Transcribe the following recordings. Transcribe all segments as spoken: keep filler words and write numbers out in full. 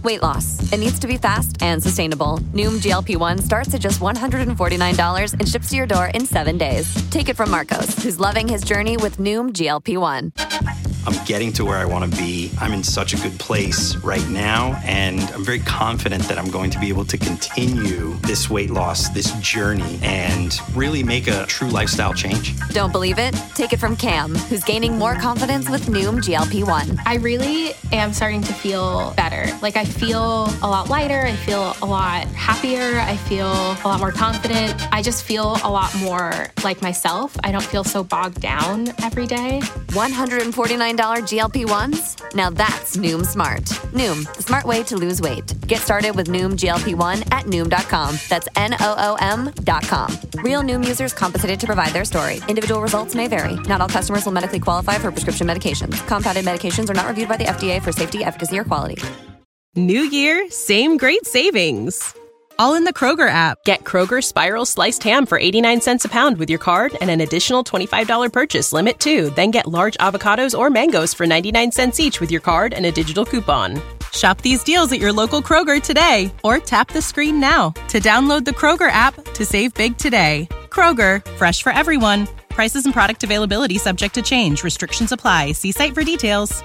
Weight loss. It needs to be fast and sustainable. Noom G L P one starts at just one hundred forty-nine dollars and ships to your door in seven days. Take it from Marcos, who's loving his journey with Noom G L P one. I'm getting to where I want to be. I'm in such a good place right now, and I'm very confident that I'm going to be able to continue this weight loss, this journey, and really make a true lifestyle change. Don't believe it? Take it from Cam, who's gaining more confidence with Noom G L P one. I really am starting to feel better. Like, I feel a lot lighter. I feel a lot happier. I feel a lot more confident. I just feel a lot more like myself. I don't feel so bogged down every day. one hundred forty-nine dollars G L P ones? Now that's Noom Smart. Noom, the smart way to lose weight. Get started with Noom G L P one at Noom dot com. That's N O O M dot com. Real Noom users compensated to provide their story. Individual results may vary. Not all customers will medically qualify for prescription medications. Compounded medications are not reviewed by the F D A for safety, efficacy, or quality. New year, same great savings. All in the Kroger app. Get Kroger Spiral Sliced Ham for eighty-nine cents a pound with your card and an additional twenty-five dollars purchase limit, too. Then get large avocados or mangoes for ninety-nine cents each with your card and a digital coupon. Shop these deals at your local Kroger today or tap the screen now to download the Kroger app to save big today. Kroger, fresh for everyone. Prices and product availability subject to change. Restrictions apply. See site for details.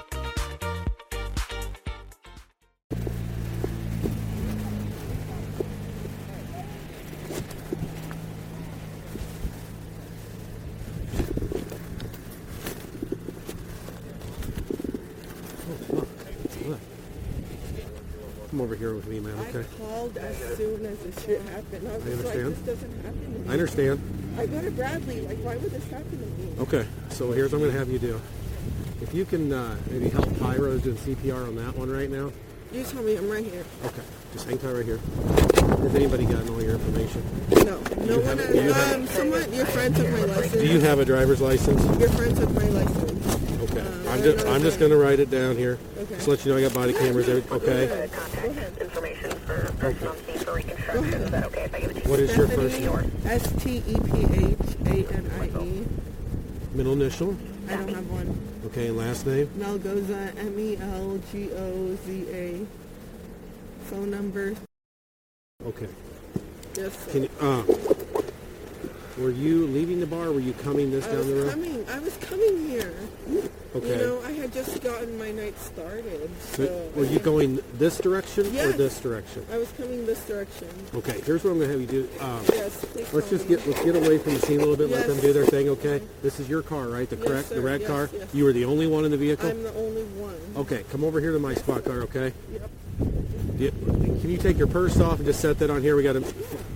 Come over here with me, man, okay? I called as soon as this shit happened. I was I understand. like, this doesn't happen to me. I understand. I go to Bradley. Like, why would this happen to me? Okay, so here's what I'm going to have you do. If you can uh, maybe help Pyro doing C P R on that one right now. You tell me. I'm right here. Okay, just hang tight right here. Has anybody gotten all your information? No. No you one have, has. um, Um, someone, your friend took my license. Do you have a driver's license? Your friend took my license. Okay. Um, I'm just I'm just going to write it down here. Okay. Just let you know I got body cameras there. Okay. Contact information for personal fee for reconstruction. Is that okay if I give it to you? What is your first name? S T E P H A N I E. Middle initial? I don't have one. Okay, and last name? Melgoza, M E L G O Z A. Phone number. Okay. Yes, sir. Can you, uh, were you leaving the bar or were you coming this I down was the road? coming. I was coming here. Okay. You know, I had just gotten my night started. So So were you going this direction or Yes. this direction? I was coming this direction. Okay, here's what I'm gonna have you do. Um, Yes, please let's tell just me. get let's get away from the scene a little bit. Let Yes. them do their thing. Okay. This is your car, right? The Yes, correct, the sir. red Yes, car. yes. You were the only one in the vehicle. I'm the only one. Okay, come over here to my spot car. Okay. Yep. Yeah, can you take your purse off and just set that on here? We got to.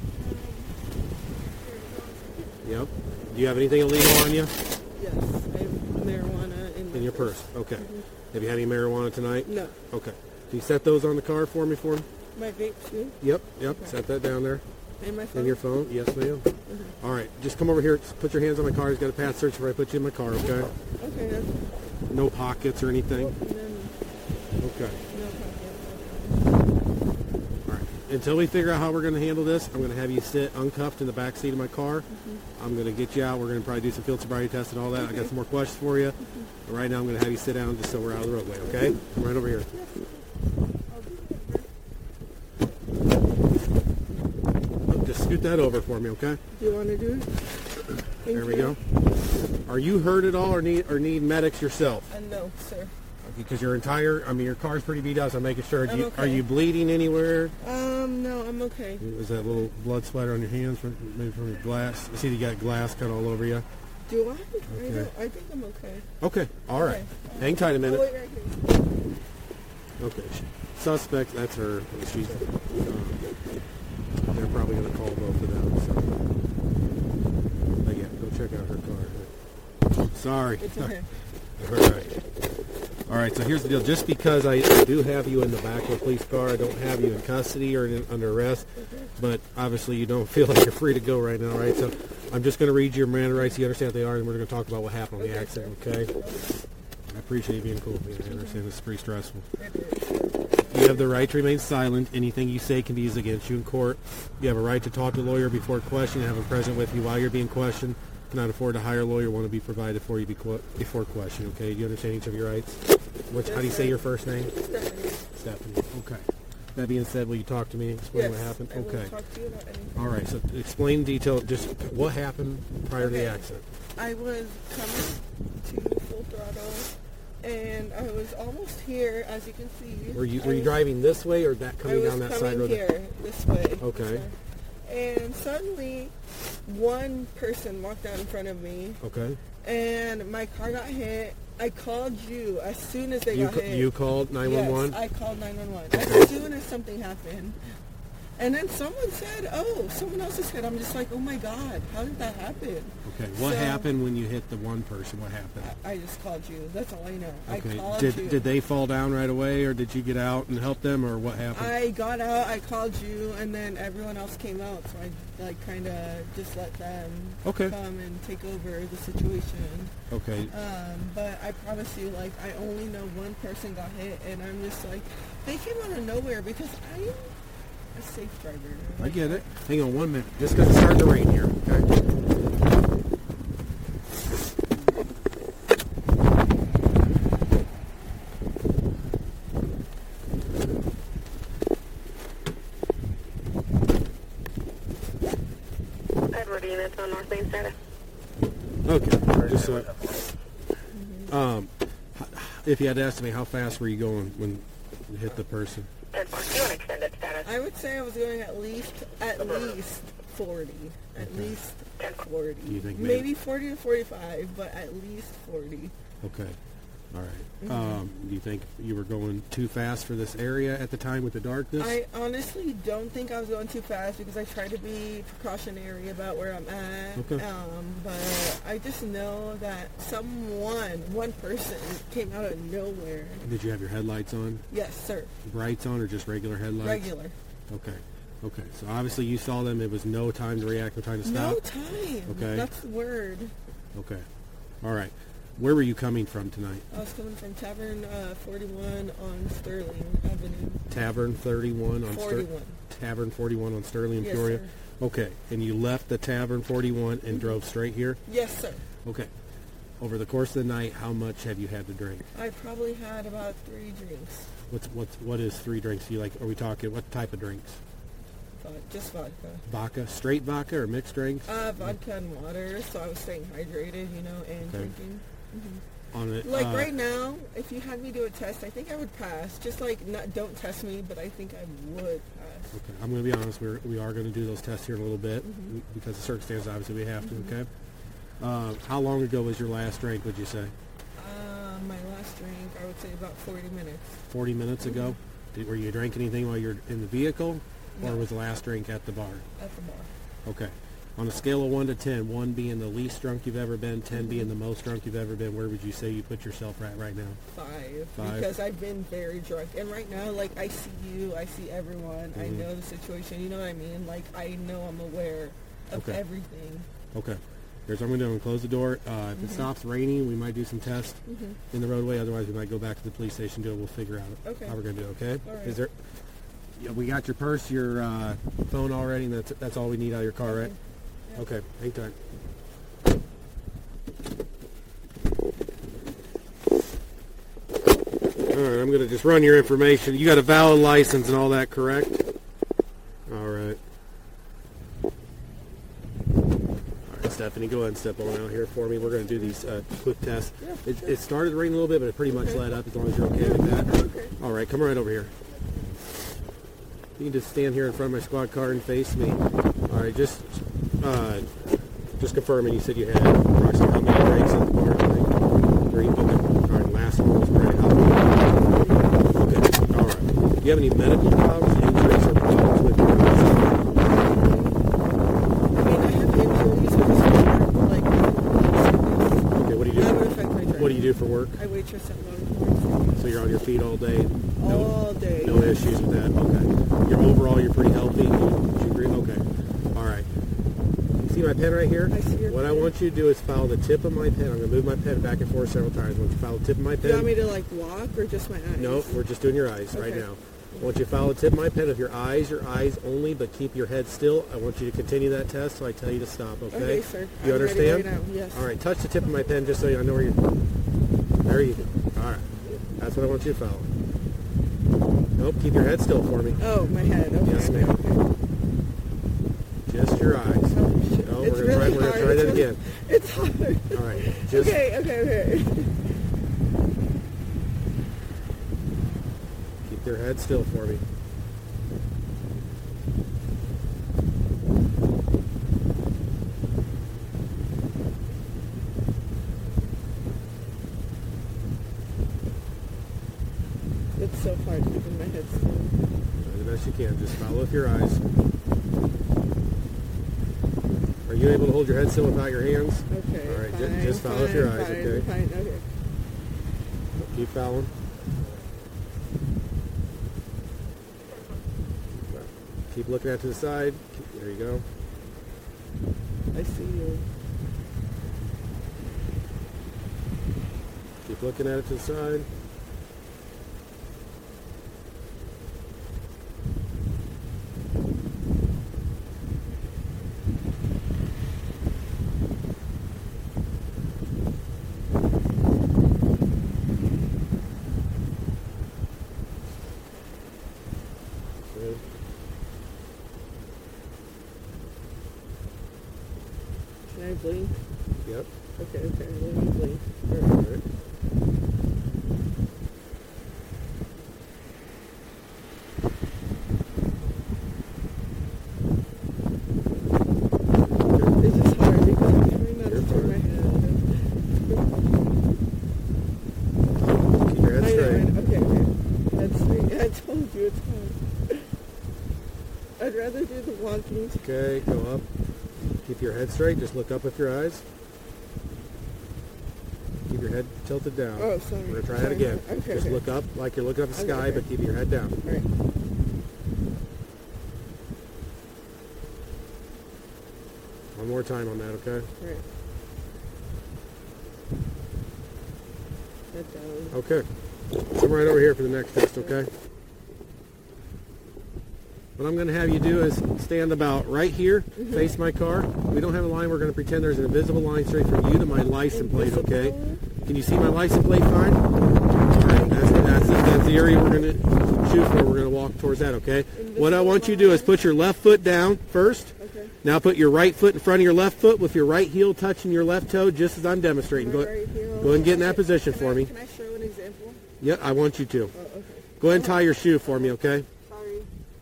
Yep. Do you have anything illegal on you? Yes, I have marijuana in my In your purse. Okay. Mhm. Have you had any marijuana tonight? No. Okay. Can you set those on the car for me for me? My vape too. Yep. Yep. Set that down there. And my phone. In your phone? Yes, ma'am. All right. Just come over here. Just put your hands on my car. He's got a pat search before I put you in my car, okay? Okay. That's, No pockets or anything? no, Okay. no problem. All right. Until we figure out how we're going to handle this, I'm going to have you sit uncuffed in the back seat of my car. Mm-hmm. I'm going to get you out. We're going to probably do some field sobriety tests and all that. I got some more questions for you. But right now, I'm going to have you sit down just so we're out of the roadway, okay? Come right over here. Just scoot that over for me, okay? Do you want to do it? Thank There we you. go. Are you hurt at all or need or need medics yourself? Uh, no, sir. Because your entire, I mean, your car's pretty beat up, so I'm making sure. Do I'm you, okay. Are you bleeding anywhere? Um, no, I'm okay. Is that little blood splatter on your hands, from, maybe from your glass? I see you got glass cut all over you. Do I? I, Okay. don't, I think I'm okay. Okay, all right. Okay. Hang tight a I'll minute. wait right here. Okay. Suspect, that's her. She's. Uh, they're probably going to call both of them. So. But yeah, go check out her car. Sorry. It's okay. All right. All right, so here's the deal. Just because I, I do have you in the back of a police car, I don't have you in custody or in, under arrest, but obviously you don't feel like you're free to go right now, right? So I'm just going to read your Miranda rights. You understand what they are, and we're going to talk about what happened on the accident, okay? I appreciate you being cool with me. I understand this is pretty stressful. You have the right to remain silent. Anything you say can be used against you in court. You have a right to talk to a lawyer before questioning and have him present with you while you're being questioned. Cannot afford to hire a lawyer. Want to be provided for you before question. Okay? Do you understand each of your rights? Which, how do you say your first name? Stephanie. Stephanie. Okay. That being said, will you talk to me and explain Yes, what happened? I will Okay. talk to you about anything. All right, so explain in detail just what happened prior to the Okay. accident. I was coming to full throttle, and I was almost here, as you can see. Were you I were you was- driving this way or that coming I was down that coming side road? here, this way. this Okay. way. And suddenly, one person walked out in front of me, Okay. and my car got hit. I called you as soon as they You got ca- hit. you called nine one one? Yes, I called nine one one as soon as something happened. And then someone said, oh, someone else has hit. I'm just like, oh my God, how did that happen? Okay. What So- happened when you hit the one person? What happened? I, I just called you. That's all I know. Okay. I called Did you. did they fall down right away, or did you get out and help them, or what happened? I got out, I called you, and then everyone else came out, so I like kind of just let them Okay. come and take over the situation. Okay. Um, but I promise you, like, I only know one person got hit, and I'm just like, they came out of nowhere because I'm a safe driver. I get it. Hang on one minute. Just because it's starting to rain here. Okay. Edward units on North Main Street. Okay. Just so. Um, h- if you had to estimate, how fast were you going when you hit the person? Edward, do you want extended status? I would say I was going at least, at least forty. At least forty. You think maybe- maybe forty to forty-five, but at least forty. Okay. All right. Um, do you think you were going too fast for this area at the time with the darkness? I honestly don't think I was going too fast because I try to be precautionary about where I'm at. Okay. Um, but I just know that someone, one person, came out of nowhere. Did you have your headlights on? Yes, sir. Brights on or just regular headlights? Regular. Okay. Okay. So obviously you saw them. It was no time to react, no time to stop? No time. Okay. That's the word. Okay. All right. Where were you coming from tonight? I was coming from Tavern uh, forty-one on Sterling Avenue. Tavern thirty-one on Ster- forty-one. Tavern forty-one on Sterling in Yes, Peoria? sir. Okay. And you left the Tavern forty-one and drove straight here? Yes, sir. Okay. Over the course of the night, how much have you had to drink? I probably had about three drinks. What's what's what is three drinks? You like? Are we talking what type of drinks? Vodka, just vodka. Vodka, straight vodka or mixed drinks? Uh, vodka and water, so I was staying hydrated, you know, and Okay. drinking. On it. Like uh, right now, if you had me do a test, I think I would pass. Just like, not, don't test me, but I think I would pass. Okay. I'm going to be honest. We're we are going to do those tests here in a little bit Mm-hmm. because of circumstances. Obviously, we have to. Okay. Uh, how long ago was your last drink? Would you say? Uh, my last drink, I would say about forty minutes. Forty minutes ago. Did, were you drinking anything while you're in the vehicle, or No. was the last drink at the bar? At the bar. Okay. On a scale of one to ten, one being the least drunk you've ever been, ten being the most drunk you've ever been, where would you say you put yourself at right now? Five, Five. because I've been very drunk, and right now, like, I see you, I see everyone, I Mhm. know the situation, you know what I mean? Like, I know I'm aware of Okay. everything. Okay. Here's what I'm going to do. I'm going to close the door. Uh, if it stops raining, we might do some tests in the roadway. Otherwise, we might go back to the police station and do it. We'll figure out Okay. how we're going to do it, okay? All right. Is there... Yeah, we got your purse, your uh, phone already, and that's, that's all we need out of your car, right? Okay. Hang tight. All right, I'm going to just run your information. You got a valid license and all that, correct? All right. All right, Stephanie, go ahead and step on out here for me. We're going to do these uh, quick tests. It, it started to rain a little bit, but it pretty much let up as long as you're okay with that. Okay. All right, come right over here. You can just stand here in front of my squad car and face me. All right, just uh, just confirming. You said you had approximately how many drinks in the bar tonight? Three. Okay. All right. Last one was great. How many? Okay. All right. Do you have any medical problems, injuries, or problems with your eyes? I mean, I have injuries, I just work, like, Okay. What do you that would do? affect my driving. What do you do for work? I waitress at Longhorn. So you're on your feet all day. No, All day. no issues with that. Okay. You're overall, you're pretty healthy. Would you agree? Okay. All right. You see my pen right here? I see your What I pen. want you to do is follow the tip of my pen. I'm going to move my pen back and forth several times. I want you to follow the tip of my Do you want me pen. to, like, walk or just my eyes? No, we're just doing your eyes right Okay. now. I want you to follow the tip of my pen. If your eyes, your eyes only, but keep your head still. I want you to continue that test so I tell you to stop, okay? Okay, sir. You I'm ready understand? right now, yes. All right, touch the tip of my pen just so I know where you're... There you go. All right. That's what I want you to follow. Nope, keep your head still for me. Oh, my head. Okay. Yes, ma'am. Okay. Just your eyes. Oh, shit. No, It's we're gonna really try. We're gonna hard. try that It's again. It's hard. All right. Just Okay, okay, okay. keep your head still for me. It's so hard keeping my head still. Try the best you can. Just follow with your eyes. Are you able to hold your head still without your hands? Okay. All right, ju- fine, just follow fine, with your eyes, fine, okay? Fine, okay. Keep following. Keep looking out to the side. Keep, there you go. I see you. Keep looking at it to the side. Good. Can I blink? Yep. Okay, okay, let me blink. All right. It's just hard because I'm trying not You're to turn my fine. head. Keep your head I know, I straight. know. Okay, okay. Head straight. I told you it's hard. I'd rather do the walking. Okay, go up. Keep your head straight. Just look up with your eyes. Keep your head tilted down. Oh, sorry. We're gonna try Sorry. that again. Okay, Just okay. look up like you're looking up at the Okay, sky, okay. but keep your head down. All right. One more time on that, okay? All right. Head down. Okay. Come right over here for the next test, okay? What I'm going to have you do is stand about right here, Mm-hmm. face my car. We don't have a line. We're going to pretend there's an invisible line straight from you to my license plate, okay? Can you see my license plate fine? All right, that's, that's, that's the area we're going to shoot for. We're going to walk towards that, okay? What I want you to do is put your left foot down first. Okay. Now put your right foot in front of your left foot with your right heel touching your left toe, just as I'm demonstrating. Go, My right heel. go ahead and get in that Okay. position Can for I- me. Can I show an example? Yeah, I want you to. Oh, okay. Go ahead and tie your shoe for me, okay? Sorry.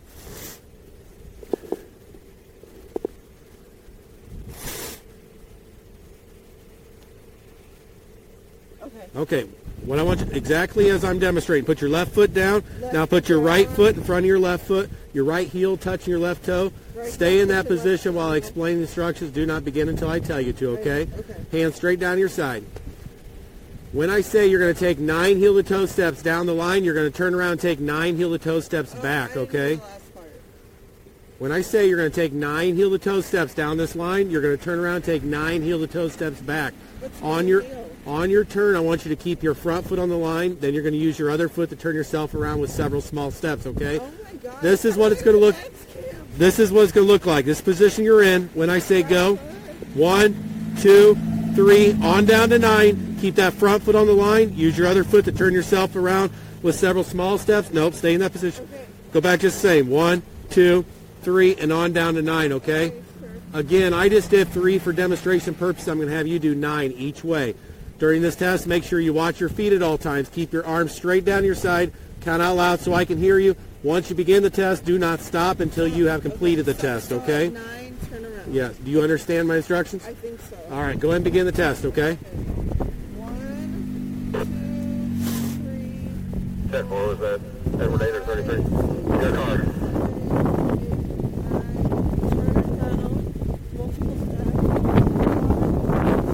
Okay. Okay, what I want you, exactly as I'm demonstrating, put your left foot down. Left Now put your foot right down. foot in front of your left foot, your right heel touching your left toe. Right Stay foot in that touching left position toe. while I explain the instructions. Do not begin until I tell you to, okay? Right, okay. Hands straight down your side. When I say you're going to take nine heel-to-toe steps down the line, you're going to turn around and take nine heel-to-toe steps Oh, back, I didn't okay? hear the last part. When I say you're going to take nine heel-to-toe steps down this line, you're going to turn around and take nine heel-to-toe steps back. What's On my your heel? on your turn, I want you to keep your front foot on the line. Then you're going to use your other foot to turn yourself around with several small steps, okay? Oh my God. This is what it's going to look. This is what it's going to look like. This position you're in. When I say go, one, two, three, on down to nine. Keep that front foot on the line. Use your other foot to turn yourself around with several small steps. Nope, stay in that position. Go back just the same. One, two, three, and on down to nine, okay? Again, I just did three for demonstration purposes. I'm going to have you do nine each way. During this test, make sure you watch your feet at all times. Keep your arms straight down your side. Count out loud so I can hear you. Once you begin the test, do not stop until you have completed the test, okay? Nine, turn around. Yes. Do you understand my instructions? I think so. All right, go ahead and begin the test, okay? One, two, three. Check, what was that? Edward eight or thirty-three? Your car. Nine, turn around. Multiple steps.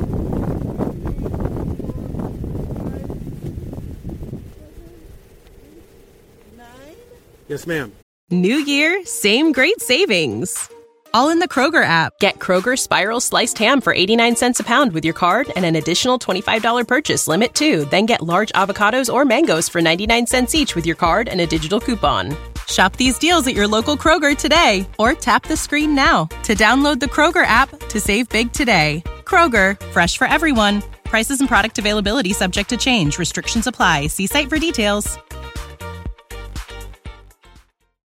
Nine. Yes, ma'am. New year, same great savings. All in the Kroger app. Get Kroger Spiral Sliced Ham for eighty-nine cents a pound with your card and an additional twenty-five dollars purchase limit too. Then get large avocados or mangoes for ninety-nine cents each with your card and a digital coupon. Shop these deals at your local Kroger today or tap the screen now to download the Kroger app to save big today. Kroger, fresh for everyone. Prices and product availability subject to change. Restrictions apply. See site for details.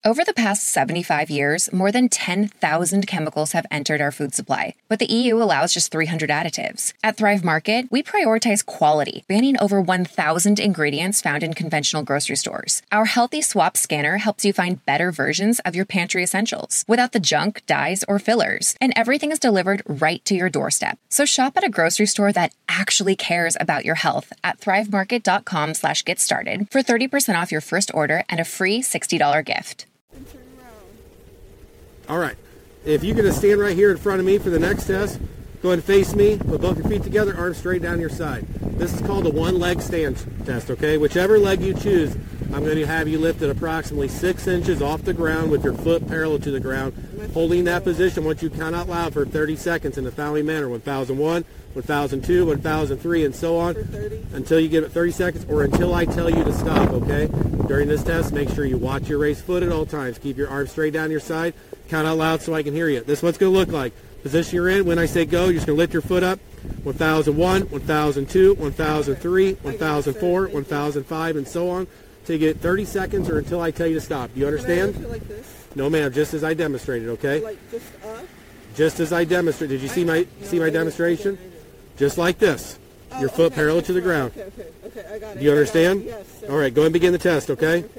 Over the past seventy-five years, more than ten thousand chemicals have entered our food supply, but the E U allows just three hundred additives. At Thrive Market, we prioritize quality, banning over one thousand ingredients found in conventional grocery stores. Our Healthy Swap scanner helps you find better versions of your pantry essentials without the junk, dyes, or fillers, and everything is delivered right to your doorstep. So shop at a grocery store that actually cares about your health at thrivemarket.com slash get started for thirty percent off your first order and a free sixty dollars gift. All right. If you're going to stand right here in front of me for the next test, go ahead and face me. Put both your feet together, arms straight down your side. This is called a one-leg stand test, okay? Whichever leg you choose, I'm going to have you lifted approximately six inches off the ground with your foot parallel to the ground, holding that position once you count out loud for thirty seconds in the following manner. one thousand one, one thousand two, one thousand three, and so on until you give it thirty seconds or until I tell you to stop, okay? During this test, make sure you watch your raised foot at all times. Keep your arms straight down your side. Count out loud so I can hear you. This is what it's going to look like. Position you're in. When I say go, you're just going to lift your foot up. one thousand one, one thousand two, one thousand three, one thousand four, one thousand five, and so on. Till you get thirty seconds or until I tell you to stop. Do you understand? Can I like this? No, ma'am. Just as I demonstrated, okay? Like just up? Just as I demonstrated. Did you see my no, see my I demonstration? didn't, I didn't. Just like this. Oh, your foot okay, parallel okay, to the ground. Okay, okay, okay. I got it. Do you understand? Yes, sir. All right. Go ahead and begin the test, okay? Okay.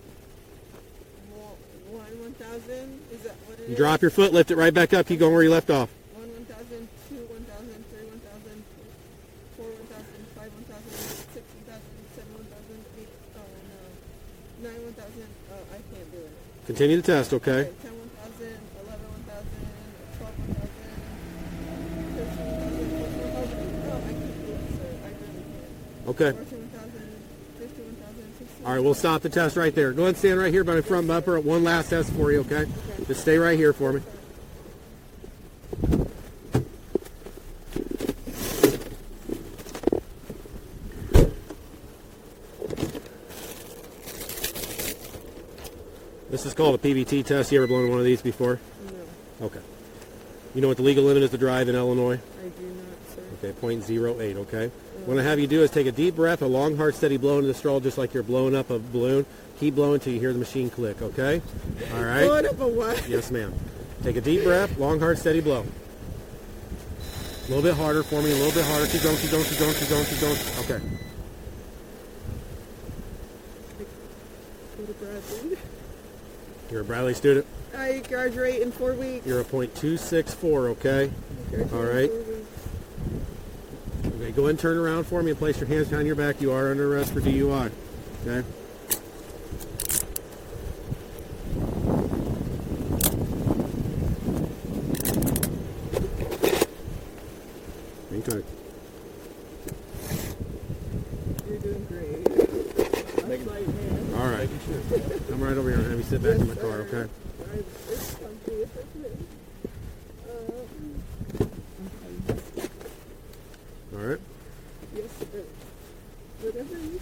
One, one thousand. Is that what it You is? drop your foot, lift it right back up. Keep going where you left off. One, one thousand, two, one thousand, three, one thousand, four, one thousand, five, one thousand, six, one thousand, seven, one thousand, eight, oh no, nine, one thousand. Oh, I can't do it. Continue the test, okay? Okay, ten, one thousand, eleven, one thousand, twelve, one thousand, thirteen, one thousand, fourteen, one thousand. No, I can't do it, sir. I really can't. Okay. fourteen, one thousand, fifteen, one thousand, sixteen. All right, we'll stop the test right there. Go ahead and stand right here by my front bumper. One last test for you, okay? Just stay right here for me. This is called a P B T test. You ever blown one of these before? No, Okay. You know what the legal limit is to drive in Illinois? I do not, sir. Okay, point zero eight, okay? What I have you do is take a deep breath, a long, hard, steady blow into the straw, just like you're blowing up a balloon. Keep blowing until you hear the machine click, okay? All right? Blowing up a what? Yes, ma'am. Take a deep breath, long, hard, steady blow. A little bit harder for me, a little bit harder. Keep going, keep going, keep going, keep going, keep going. Okay. Go to Bradley. You're a Bradley student? I graduate in four weeks. You're a point two six four, okay? Graduate All in right. four weeks. Okay, go ahead and turn around for me and place your hands behind your back. You are under arrest for D U I, okay? Okay. You're doing great. I'm like, man. All right. Come right over here and have you sit back Yes, in my car, sir. okay? I- it's comfy, it's okay. Um, All right. yes, sir. Whatever you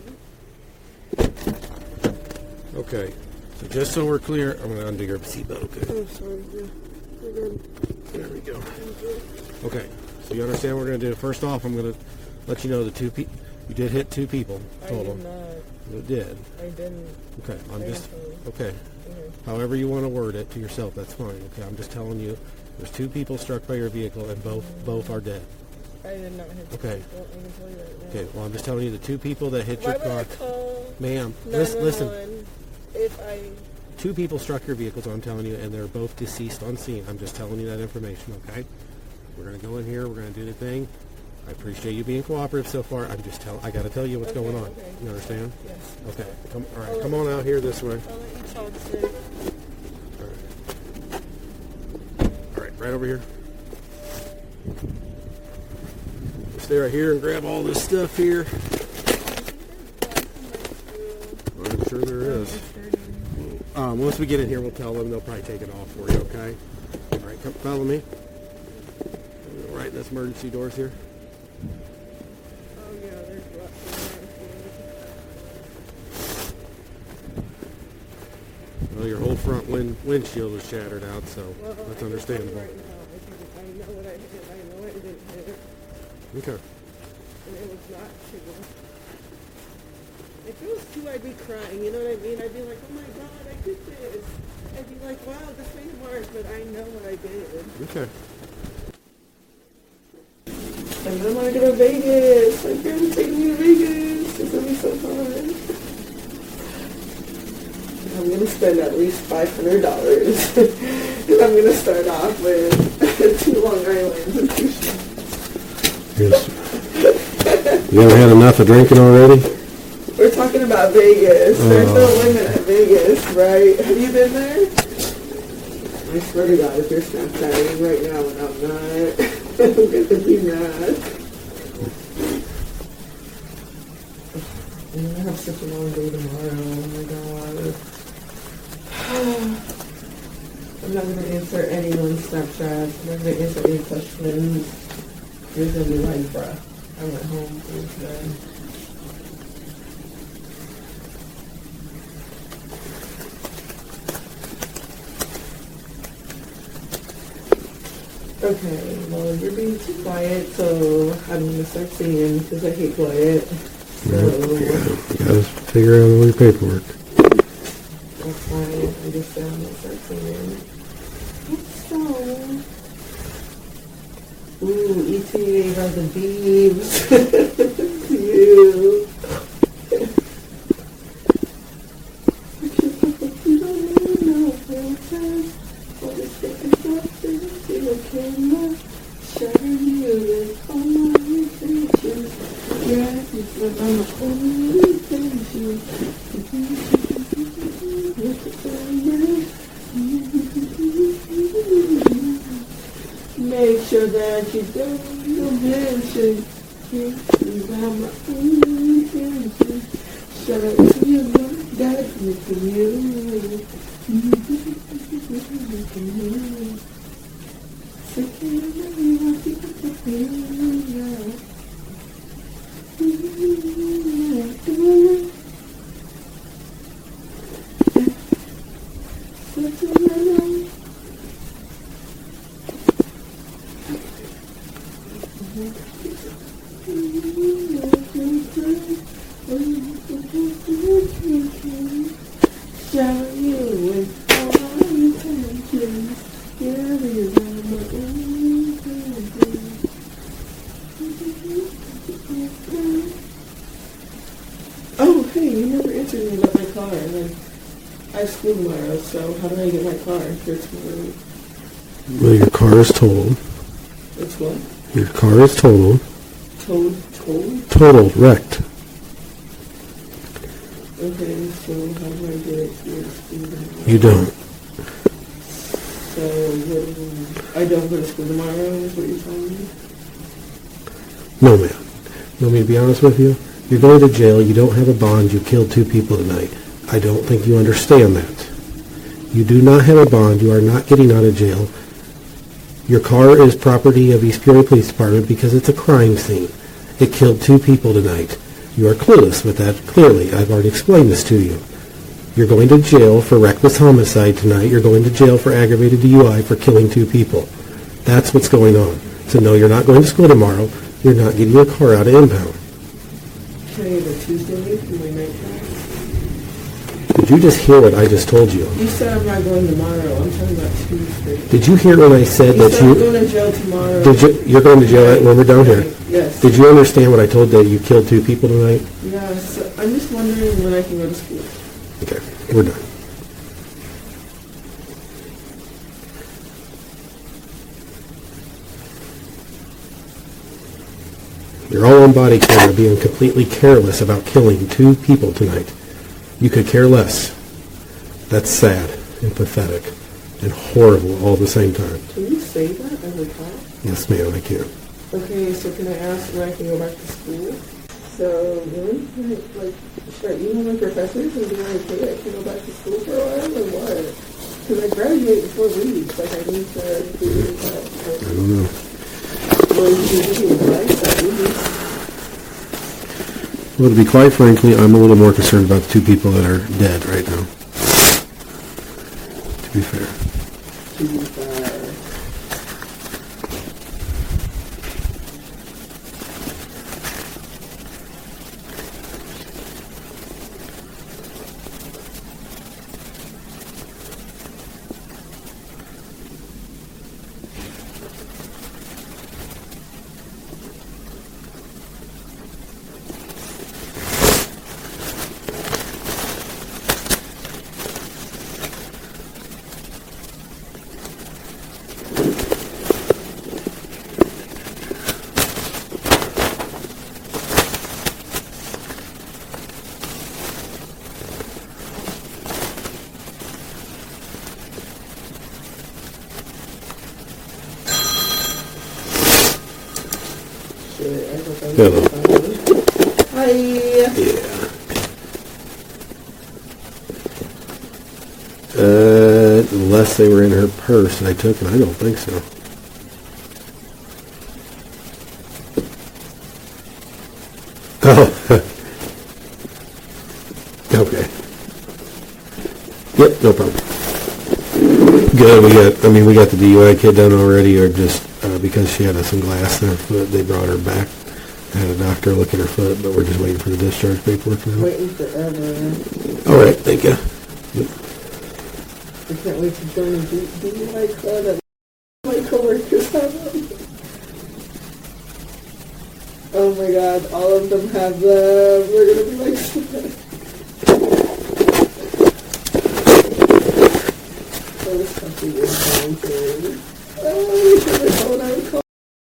say. Okay. So just so we're clear, I'm going to undo your seatbelt, okay? Oh, sorry. Yeah. We're good. There we go. Thank you. Okay. So you understand what we're going to do. First off, I'm going to let you know the two people, you did hit two people total. I did not. You did. I didn't. Okay. I'm just, Thankfully. okay. Okay. However you want to word it to yourself, that's fine. Okay. I'm just telling you, there's two people struck by your vehicle and both, both are dead. I did not hit the Okay. people. I can tell you right now. Okay. Well, I'm just telling you the two people that hit Why your would I car. call Ma'am, listen, listen. nine one one if I... Two people struck your vehicle, so I'm telling you, and they're both deceased on scene. I'm just telling you that information, okay? We're going to go in here. We're going to do the thing. I appreciate you being cooperative so far. I'm just telling, I got to tell you what's Okay, going on. okay. You understand? Yes. Okay. Come, all right. Come on out here this way. I'll let you talk, sir. All right. All right. Right over here. Stay right here and grab all this stuff here. I'm sure there is. Um, once we get in here, we'll tell them. They'll probably take it off for you, okay? All right, come follow me. Right in this emergency doors here. Oh, yeah, there's lots of Well, your whole front wind windshield was shattered out, so well, that's I understandable. Right now, I, think I know what I hit. I know I didn't hit. Okay. And it was not two. If it was two, I'd be crying. You know what I mean? I'd be like, oh my God, I did this. like, wow, this made March, but I know what I did. Okay. And then I'm gonna go to Vegas. Like, you're gonna take me to Vegas. It's gonna be so fun. I'm gonna spend at least five hundred dollars. Because I'm gonna start off with two Long Islands and two shots. You haven't had enough of drinking already? We're talking about Vegas. Oh. There's no limit at Vegas, right? Have you been there? I swear to God, if you're Snapchatting right now and I'm not, I'm gonna be mad. I'm gonna have such a long day tomorrow. Oh my God. I'm not gonna answer anyone's Snapchat. I'm not gonna answer any questions. You're gonna be like, bruh, I went home for today. Okay, well, you're being too quiet, so I'm going to start singing because I hate quiet. So, You gotta figure out all your paperwork. that's fine. I just um, I'm going to start singing. What song? Ooh, E T A by the Beebs. You. You don't really know what I'm I'll just take a shot to the camera, showing you with all my intentions. Yeah, it's like I'm a only intention. Make sure that you don't mention it's about my only intention. Shout out to your love, that's me for you. Shower you with all my intentions. Yeah, these are my only intentions. Oh, hey, you never answered me about my car. And then I have school tomorrow, so how do I get my car for tomorrow? Well, your car is totaled. It's what? Your car is totaled. Toad, toad? Totaled, wrecked. Okay, so how do I get it to your school tomorrow? You don't. So, what, I don't go to school tomorrow, is what you're telling me? No, ma'am. You want me to be honest with you? You're going to jail. You don't have a bond. You killed two people tonight. I don't think you understand that. You do not have a bond. You are not getting out of jail. Your car is property of East Peoria Police Department because it's a crime scene. It killed two people tonight. You are clueless with that, clearly. I've already explained this to you. You're going to jail for reckless homicide tonight. You're going to jail for aggravated D U I for killing two people. That's what's going on. So no, you're not going to school tomorrow. You're not getting your car out of impound. Can I have a Tuesday for my night class? Did you just hear what I just told you? You said I'm not going tomorrow. I'm talking about Tuesday. Did you hear when I said You that said you... I'm going to jail tomorrow. Did you, you're going to jail when we're down here? Yes. Did you understand what I told that you killed two people tonight? Yes. I'm just wondering when I can go to school. Okay, we're done. You're all on body camera being completely careless about killing two people tonight. You could care less. That's sad and pathetic and horrible all at the same time. Can you say that as a cop? Yes, ma'am, I can. Okay, so can I ask when I can go back to school? So, when can I, like, should I email my professors and be like, hey, I can go back to school for a while, or what? Because I graduate in four weeks. Like, I need to figure this out. Like, I don't know. well, you can give me advice, that would be. Well, to be quite frankly, I'm a little more concerned about the two people that are dead right now. To be fair. To be fair. to it. I thought that Hello. was fun. Hi. Yeah. Uh, unless they were in her purse and I took them. I don't think so. Oh. Okay. Yep, no problem. Good, we got, I mean, we got the D U I kit done already, or just, uh, because she had some glass in her foot, they brought her back. I had a doctor look at her foot, but we're just waiting for the discharge paperwork now. Waiting forever. All right, thank you. Yep. I can't wait to join the D U I club that my coworkers have. Oh my god, all of them have them. We're gonna be like so bad. Oh, this country is going to. Oh, we should have told our call.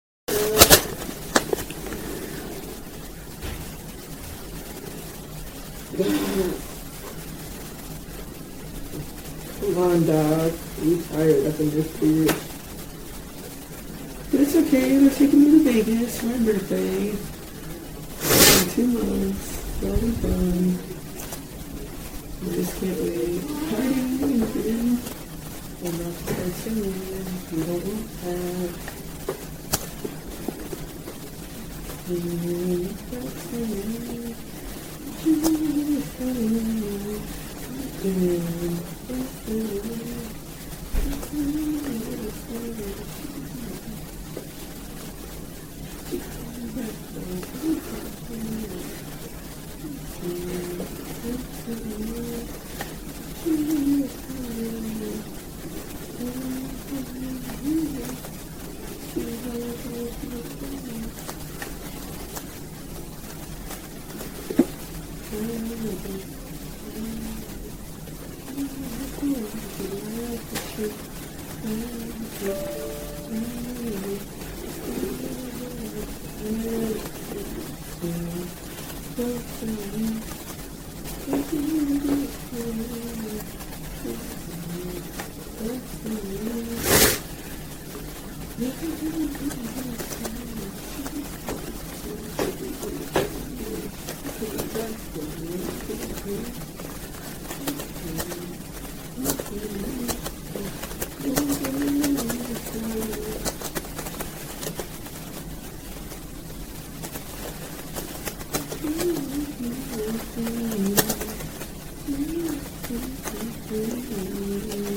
Come on, dog. You tired up in this period. But it's okay. We're taking you to Vegas for my birthday. In two months. That'll be fun. I just can't wait. Partying again. I'm not start singing. You don't want that. You don't start singing. You don't start